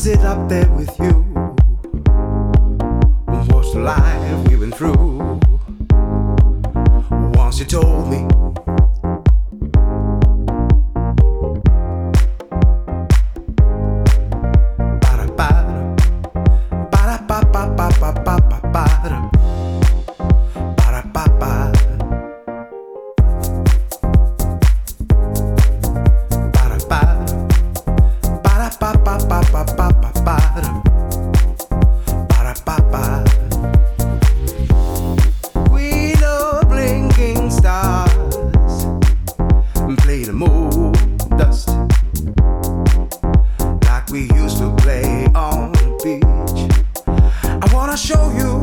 sit up there with you and watch the life we've been through. Once you told me we know blinking stars and play the moon dust like we used to play on the beach. I wanna show you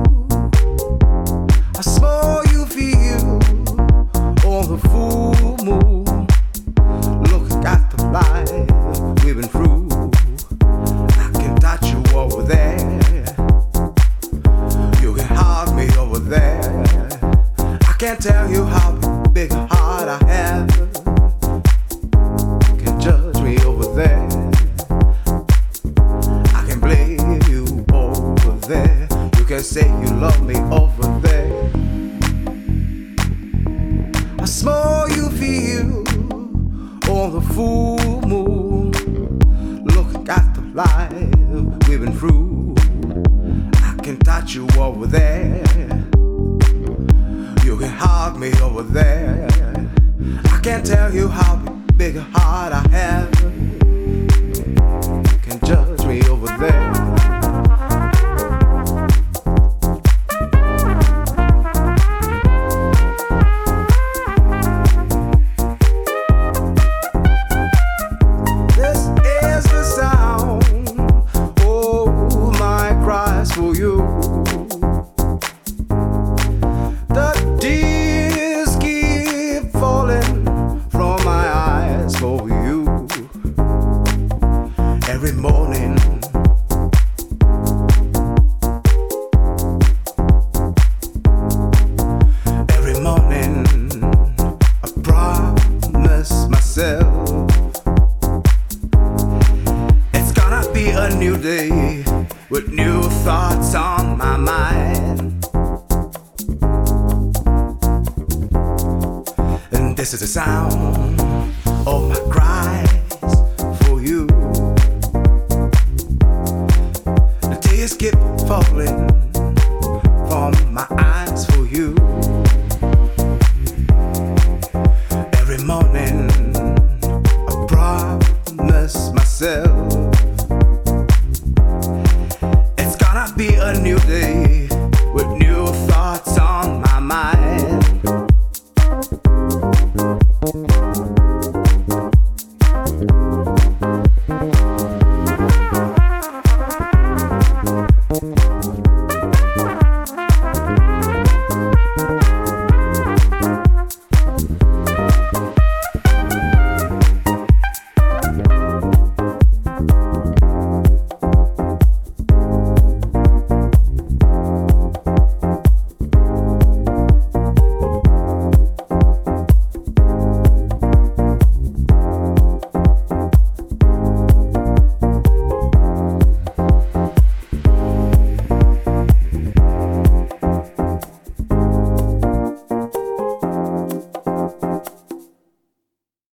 how small you feel on the full moon. Look at the life we've been through. I can touch you over there. You can hug me over there. I can't tell you how big a heart I have. You can judge me over there. I can blame you over there. You can say you love me over there. How small you feel on the full moon. Look at the life we've been through. I can touch you over there. You can hug me over there. I can't tell you how big a heart I have. You can judge me over there. For you, the tears keep falling from my eyes for you. Every morning, every morning, I promise myself it's gonna be a new day with new thoughts on my mind. And this is the sound of my cries for you. The tears keep falling from my eyes for you. Every morning I promise myself be a new day with new thoughts on my mind.